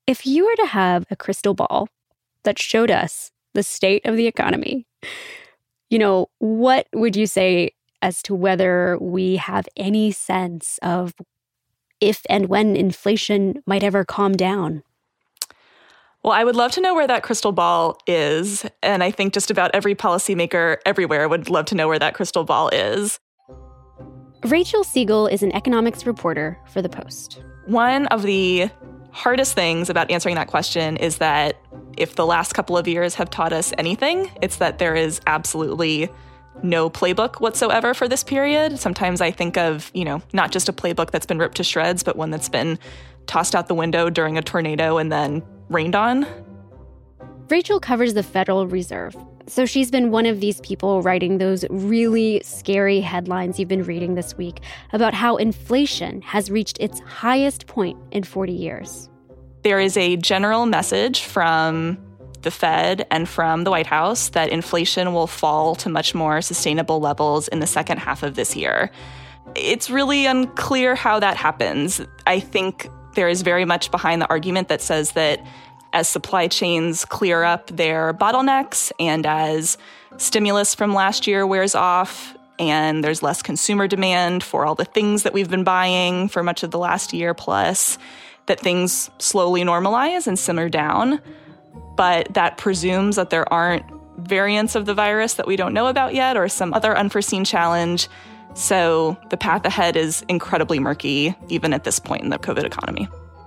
If you were to have a crystal ball that showed us the state of the economy, what would you say as to whether we have any sense of if and when inflation might ever calm down? Well, I would love to know where that crystal ball is. And I think just about every policymaker everywhere would love to know where that crystal ball is. Rachel Siegel is an economics reporter for The Post. One of the hardest things about answering that question is that if the last couple of years have taught us anything, it's that there is absolutely no playbook whatsoever for this period. Sometimes I think of, not just a playbook that's been ripped to shreds, but one that's been tossed out the window during a tornado and then rained on. Rachel covers the Federal Reserve, so she's been one of these people writing those really scary headlines you've been reading this week about how inflation has reached its highest point in 40 years. There is a general message from the Fed and from the White House that inflation will fall to much more sustainable levels in the second half of this year. It's really unclear how that happens. I think there is very much behind the argument that says that as supply chains clear up their bottlenecks and as stimulus from last year wears off and there's less consumer demand for all the things that we've been buying for much of the last year plus, that things slowly normalize and simmer down. But that presumes that there aren't variants of the virus that we don't know about yet or some other unforeseen challenge. So the path ahead is incredibly murky, even at this point in the COVID economy.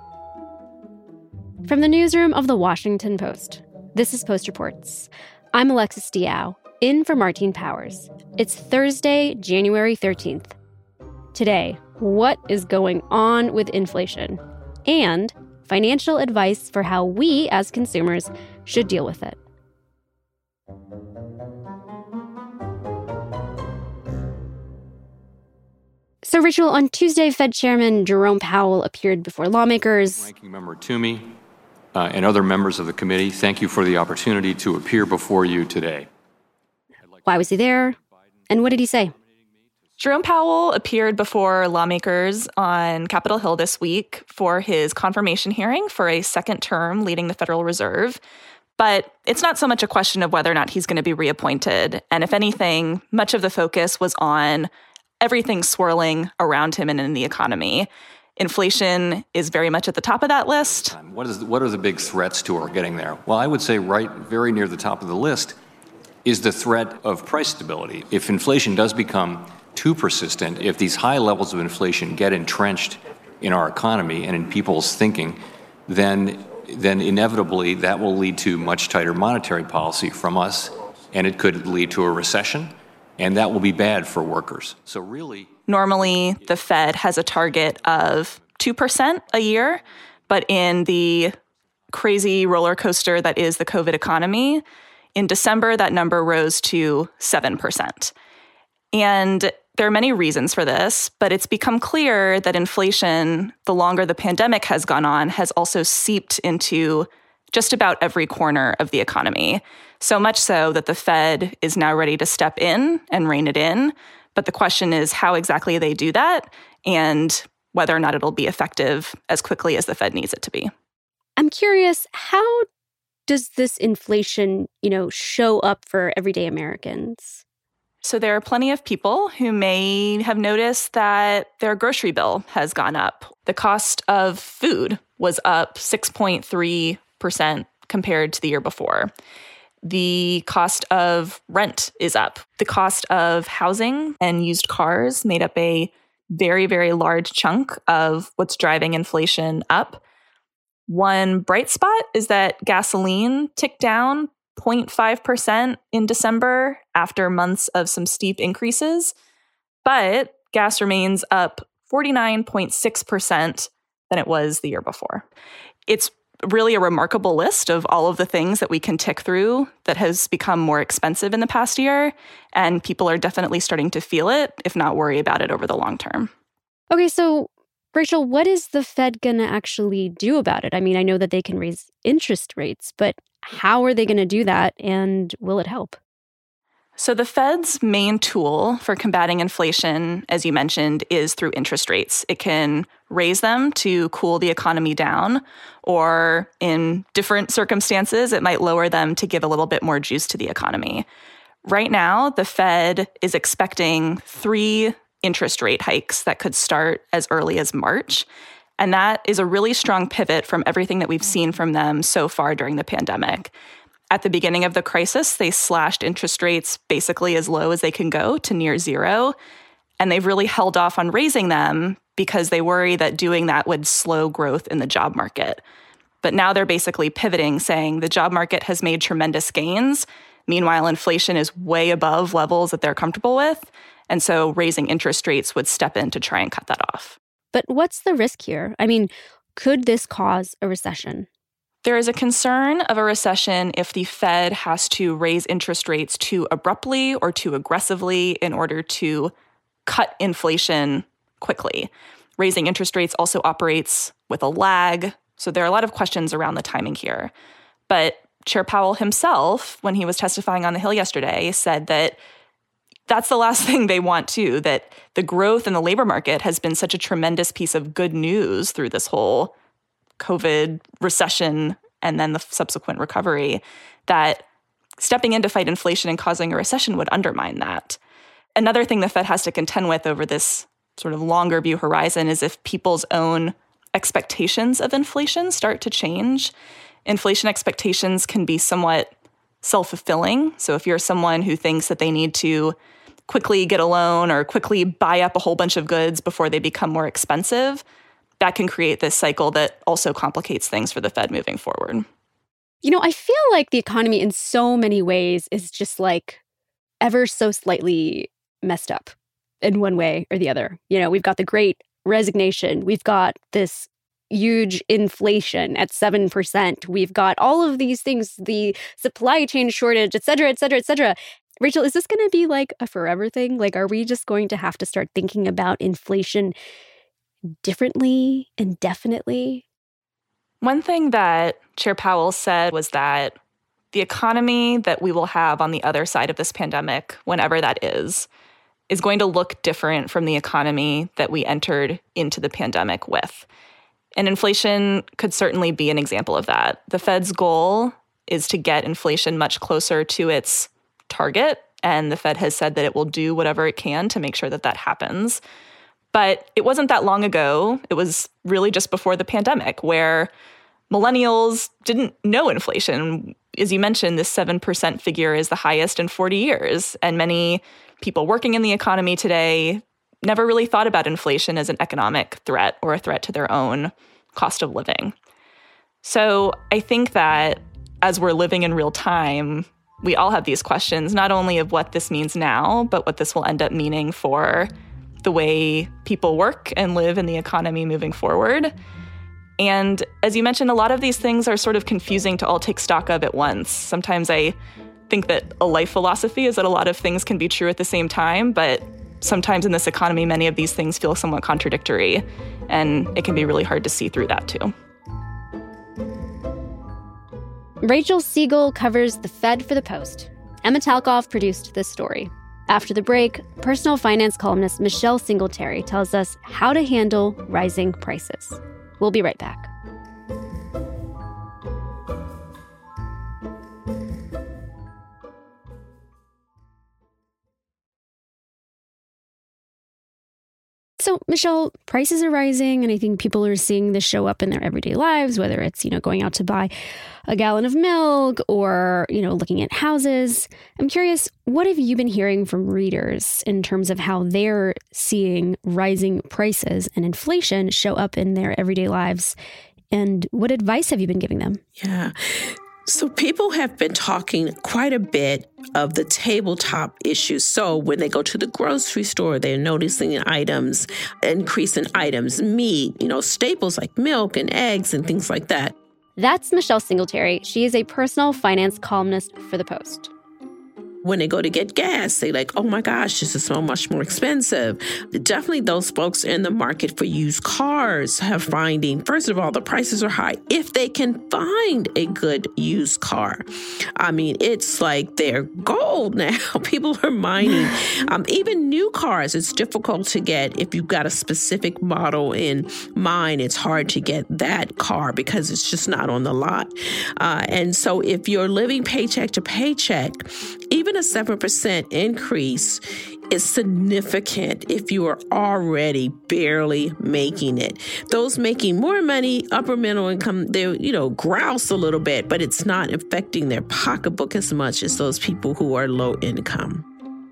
From the newsroom of The Washington Post, this is Post Reports. I'm Alexis Diao, in for Martine Powers. It's Thursday, January 13th. Today, what is going on with inflation? And financial advice for how we, as consumers, should deal with it. So, Rachel, on Tuesday, Fed Chairman Jerome Powell appeared before lawmakers. Ranking Member Toomey and other members of the committee, thank you for the opportunity to appear before you today. Why was he there? And what did he say? Jerome Powell appeared before lawmakers on Capitol Hill this week for his confirmation hearing for a second term leading the Federal Reserve. But it's not so much a question of whether or not he's going to be reappointed. And if anything, much of the focus was on everything swirling around him and in the economy. Inflation is very much at the top of that list. What are the big threats to our getting there? Well, I would say right very near the top of the list is the threat of price stability. If inflation does become too persistent, if these high levels of inflation get entrenched in our economy and in people's thinking, then inevitably that will lead to much tighter monetary policy from us, and it could lead to a recession, and that will be bad for workers. So really, normally the Fed has a target of 2% a year, but in the crazy roller coaster that is the COVID economy, in December that number rose to 7%. And there are many reasons for this, but it's become clear that inflation, the longer the pandemic has gone on, has also seeped into just about every corner of the economy. So much so that the Fed is now ready to step in and rein it in. But the question is how exactly they do that and whether or not it'll be effective as quickly as the Fed needs it to be. I'm curious, how does this inflation, show up for everyday Americans? So there are plenty of people who may have noticed that their grocery bill has gone up. The cost of food was up 6.3% compared to the year before. The cost of rent is up. The cost of housing and used cars made up a very, very large chunk of what's driving inflation up. One bright spot is that gasoline ticked down 0.5% in December after months of some steep increases, but gas remains up 49.6% than it was the year before. It's really a remarkable list of all of the things that we can tick through that has become more expensive in the past year, and people are definitely starting to feel it, if not worry about it over the long term. Okay, so Rachel, what is the Fed going to actually do about it? I mean, I know that they can raise interest rates, but how are they going to do that, and will it help? So the Fed's main tool for combating inflation, as you mentioned, is through interest rates. It can raise them to cool the economy down, or in different circumstances, it might lower them to give a little bit more juice to the economy. Right now, the Fed is expecting 3 interest rate hikes that could start as early as March. And that is a really strong pivot from everything that we've seen from them so far during the pandemic. At the beginning of the crisis, they slashed interest rates basically as low as they can go to near zero. And they've really held off on raising them because they worry that doing that would slow growth in the job market. But now they're basically pivoting, saying the job market has made tremendous gains. Meanwhile, inflation is way above levels that they're comfortable with. And so raising interest rates would step in to try and cut that off. But what's the risk here? I mean, could this cause a recession? There is a concern of a recession if the Fed has to raise interest rates too abruptly or too aggressively in order to cut inflation quickly. Raising interest rates also operates with a lag, so there are a lot of questions around the timing here. But Chair Powell himself, when he was testifying on the Hill yesterday, said that that's the last thing they want too, that the growth in the labor market has been such a tremendous piece of good news through this whole COVID recession and then the subsequent recovery, that stepping in to fight inflation and causing a recession would undermine that. Another thing the Fed has to contend with over this sort of longer view horizon is if people's own expectations of inflation start to change. Inflation expectations can be somewhat self-fulfilling. So if you're someone who thinks that they need to quickly get a loan or quickly buy up a whole bunch of goods before they become more expensive, that can create this cycle that also complicates things for the Fed moving forward. You know, I feel like the economy in so many ways is just like ever so slightly messed up in one way or the other. You know, we've got the Great Resignation. We've got this huge inflation at 7%. We've got all of these things, the supply chain shortage, et cetera, et cetera, et cetera. Rachel, is this going to be like a forever thing? Like, are we just going to have to start thinking about inflation differently, indefinitely? One thing that Chair Powell said was that the economy that we will have on the other side of this pandemic, whenever that is going to look different from the economy that we entered into the pandemic with. And inflation could certainly be an example of that. The Fed's goal is to get inflation much closer to its target, and the Fed has said that it will do whatever it can to make sure that that happens. But it wasn't that long ago, it was really just before the pandemic, where millennials didn't know inflation. As you mentioned, this 7% figure is the highest in 40 years. And many people working in the economy today never really thought about inflation as an economic threat or a threat to their own cost of living. So I think that as we're living in real time, we all have these questions, not only of what this means now, but what this will end up meaning for the way people work and live in the economy moving forward. And as you mentioned, a lot of these things are sort of confusing to all take stock of at once. Sometimes I think that a life philosophy is that a lot of things can be true at the same time, but sometimes in this economy, many of these things feel somewhat contradictory, and it can be really hard to see through that too. Rachel Siegel covers the Fed for The Post. Emma Talkoff produced this story. After the break, personal finance columnist Michelle Singletary tells us how to handle rising prices. We'll be right back. So, Michelle, prices are rising, and I think people are seeing this show up in their everyday lives, whether it's, going out to buy a gallon of milk or, looking at houses. I'm curious, what have you been hearing from readers in terms of how they're seeing rising prices and inflation show up in their everyday lives? And what advice have you been giving them? Yeah. So people have been talking quite a bit of the tabletop issues. So when they go to the grocery store, they're noticing increase in items, meat, staples like milk and eggs and things like that. That's Michelle Singletary. She is a personal finance columnist for The Post. When they go to get gas, they like, oh my gosh, this is so much more expensive. Definitely those folks in the market for used cars have finding, first of all, the prices are high if they can find a good used car. I mean, it's like they're gold now. People are mining. Even new cars, it's difficult to get. If you've got a specific model in mind, it's hard to get that car because it's just not on the lot. And so if you're living paycheck to paycheck, even a 7% increase is significant if you are already barely making it. Those making more money, upper middle income, they grouse a little bit, but it's not affecting their pocketbook as much as those people who are low income.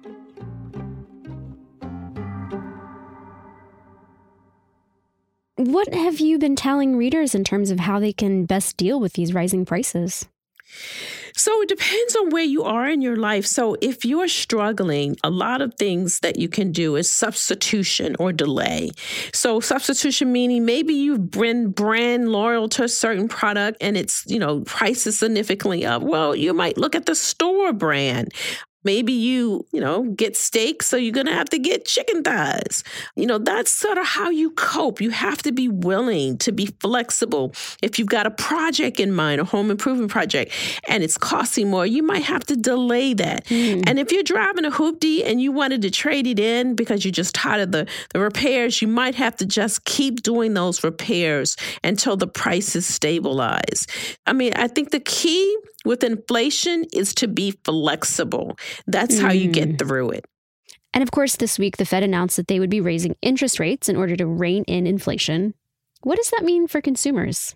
What have you been telling readers in terms of how they can best deal with these rising prices? So it depends on where you are in your life. So if you're struggling, a lot of things that you can do is substitution or delay. So substitution meaning maybe you've been brand loyal to a certain product and it's, price is significantly up. Well, you might look at the store brand. Maybe you get steak, so you're going to have to get chicken thighs. That's sort of how you cope. You have to be willing to be flexible. If you've got a project in mind, a home improvement project, and it's costing more, you might have to delay that. And if you're driving a hoopty and you wanted to trade it in because you're just tired of the repairs, you might have to just keep doing those repairs until the prices stabilize. I mean, I think the key with inflation is to be flexible. That's how you get through it. And of course, this week, the Fed announced that they would be raising interest rates in order to rein in inflation. What does that mean for consumers?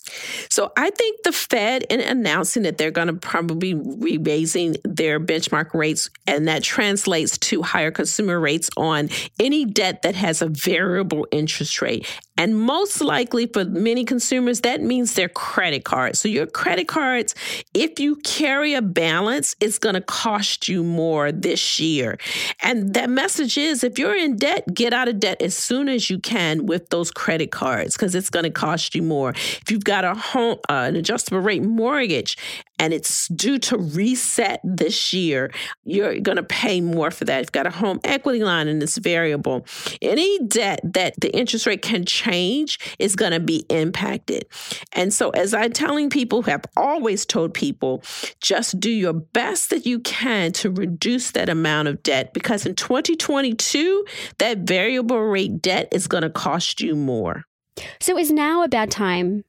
So I think the Fed, in announcing that they're going to probably be raising their benchmark rates, and that translates to higher consumer rates on any debt that has a variable interest rate. And most likely for many consumers, that means their credit cards. So your credit cards, if you carry a balance, it's going to cost you more this year. And that message is, if you're in debt, get out of debt as soon as you can with those credit cards, because it's going to cost you more. If you've got an adjustable rate mortgage and it's due to reset this year, you're going to pay more for that. If you've got a home equity line and it's variable, any debt that the interest rate can change is going to be impacted. And so as I'm telling people, have always told people, just do your best that you can to reduce that amount of debt, because in 2022, that variable rate debt is going to cost you more. So is now a bad time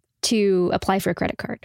to apply for a credit card?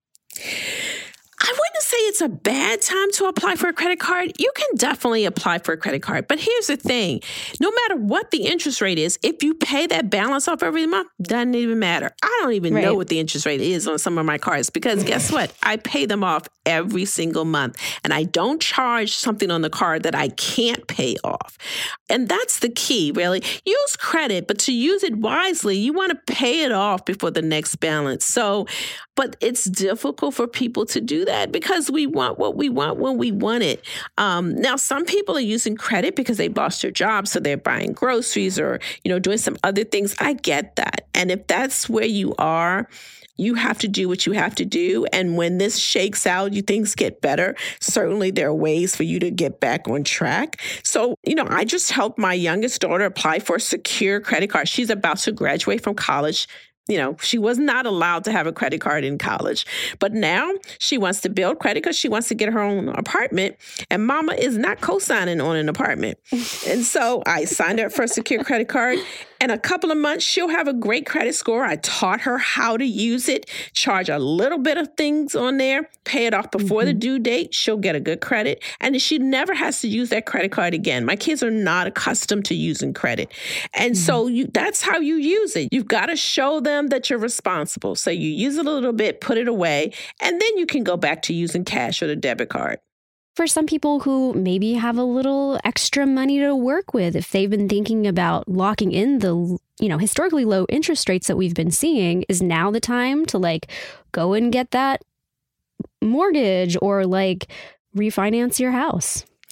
I wouldn't say it's a bad time to apply for a credit card. You can definitely apply for a credit card. But here's the thing. No matter what the interest rate is, if you pay that balance off every month, doesn't even matter. I don't even know what the interest rate is on some of my cards, because guess what? I pay them off every single month, and I don't charge something on the card that I can't pay off. And that's the key, really. Use credit, but to use it wisely, you want to pay it off before the next balance. But it's difficult for people to do that because we want what we want when we want it. Now, some people are using credit because they've lost their job, so they're buying groceries or, doing some other things. I get that. And if that's where you are, you have to do what you have to do. And when this shakes out, things get better. Certainly there are ways for you to get back on track. So, I just helped my youngest daughter apply for a secure credit card. She's about to graduate from college. She was not allowed to have a credit card in college, but now she wants to build credit because she wants to get her own apartment, and mama is not co-signing on an apartment. And so I signed her for a secure credit card. In a couple of months, she'll have a great credit score. I taught her how to use it, charge a little bit of things on there, pay it off before the due date. She'll get a good credit, and she never has to use that credit card again. My kids are not accustomed to using credit. And so that's how you use it. You've got to show them that you're responsible. So you use it a little bit, put it away, and then you can go back to using cash or the debit card. For some people who maybe have a little extra money to work with, if they've been thinking about locking in the, historically low interest rates that we've been seeing, is now the time to go and get that mortgage or refinance your house?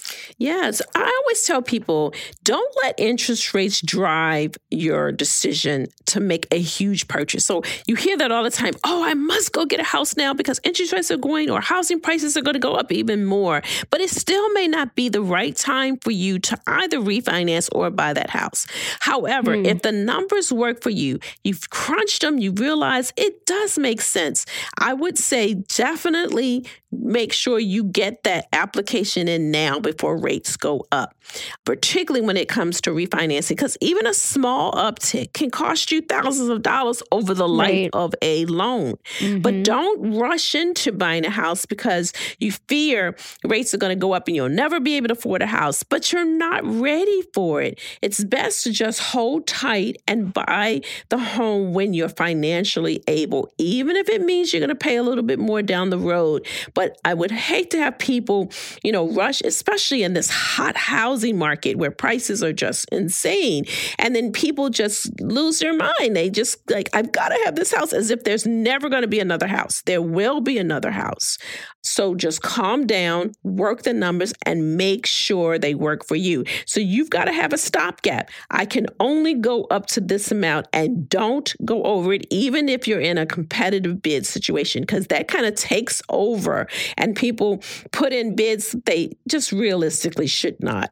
Yes, I always tell people, don't let interest rates drive your decision to make a huge purchase. So you hear that all the time. Oh, I must go get a house now because interest rates are going or housing prices are going to go up even more. But it still may not be the right time for you to either refinance or buy that house. However, if the numbers work for you, you've crunched them, you realize it does make sense. I would say definitely make sure you get that application in now before rates go up, particularly when it comes to refinancing, because even a small uptick can cost you thousands of dollars over the life of a loan. But don't rush into buying a house because you fear rates are going to go up and you'll never be able to afford a house, but you're not ready for it. It's best to just hold tight and buy the home when you're financially able, even if it means you're going to pay a little bit more down the road. But I would hate to have people, rush, especially in this hot housing market where prices are just insane. And then people just lose their mind. They just I've got to have this house, as if there's never going to be another house. There will be another house. So just calm down, work the numbers, and make sure they work for you. So you've got to have a stopgap. I can only go up to this amount, and don't go over it, even if you're in a competitive bid situation, because that kind of takes over and people put in bids they just realistically should not.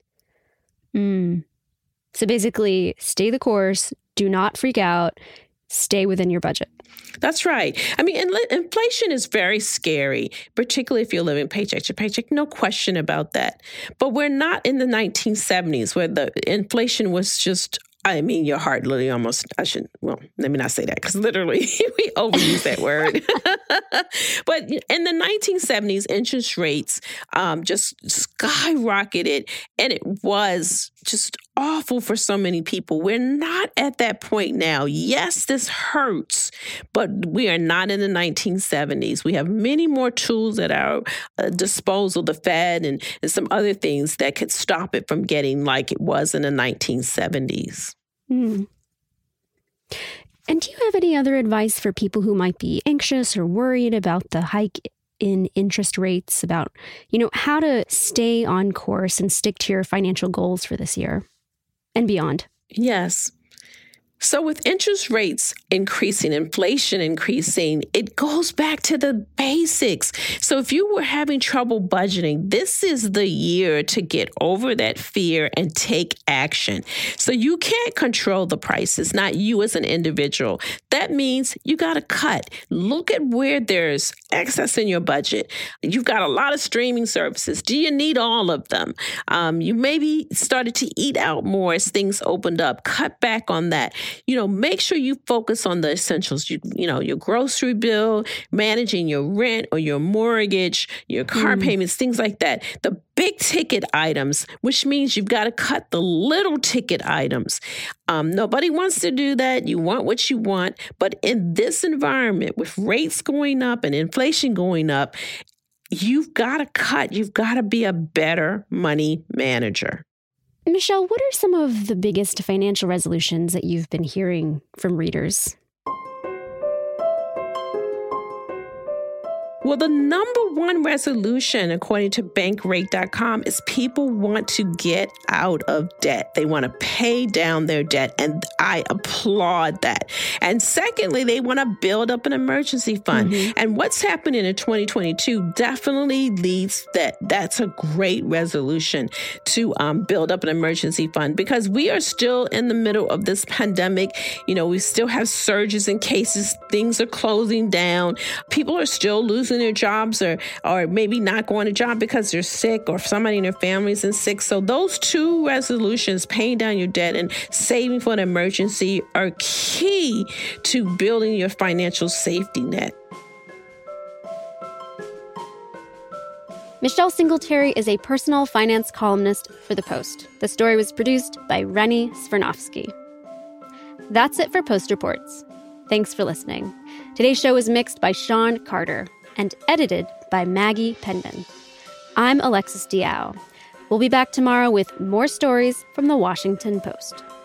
So basically, stay the course, do not freak out, stay within your budget. That's right. I mean, inflation is very scary, particularly if you're living paycheck to paycheck. No question about that. But we're not in the 1970s where the inflation was just, your heart literally almost, let me not say that because literally we overuse that word. But in the 1970s, interest rates just skyrocketed, and it was just awful for so many people. We're not at that point now. Yes, this hurts, but we are not in the 1970s. We have many more tools at our disposal, the Fed and some other things that could stop it from getting like it was in the 1970s. And do you have any other advice for people who might be anxious or worried about the hike in interest rates, about, how to stay on course and stick to your financial goals for this year and beyond? Yes. So with interest rates increasing, inflation increasing, it goes back to the basics. So if you were having trouble budgeting, this is the year to get over that fear and take action. So you can't control the prices, not you as an individual. That means you got to cut. Look at where there's excess in your budget. You've got a lot of streaming services. Do you need all of them? You maybe started to eat out more as things opened up. Cut back on that. Make sure you focus on the essentials. Your grocery bill, managing your rent or your mortgage, your car payments, things like that. The big ticket items, which means you've got to cut the little ticket items. Nobody wants to do that. You want what you want. But in this environment, with rates going up and inflation going up, you've got to cut. You've got to be a better money manager. Michelle, what are some of the biggest financial resolutions that you've been hearing from readers? Well, the number one resolution, according to Bankrate.com, is people want to get out of debt. They want to pay down their debt, and I applaud that. And secondly, they want to build up an emergency fund. And what's happening in 2022 definitely leads that's a great resolution to build up an emergency fund, because we are still in the middle of this pandemic. We still have surges in cases. Things are closing down. People are still losing their jobs or maybe not going to job because they're sick, or somebody in their family is sick. So those two resolutions, paying down your debt and saving for an emergency, are key to building your financial safety net. Michelle Singletary is a personal finance columnist for The Post. The story was produced by Rennie Svirnovsky. That's it for Post Reports. Thanks for listening. Today's show was mixed by Sean Carter and edited by Maggie Penman. I'm Alexis Diao. We'll be back tomorrow with more stories from The Washington Post.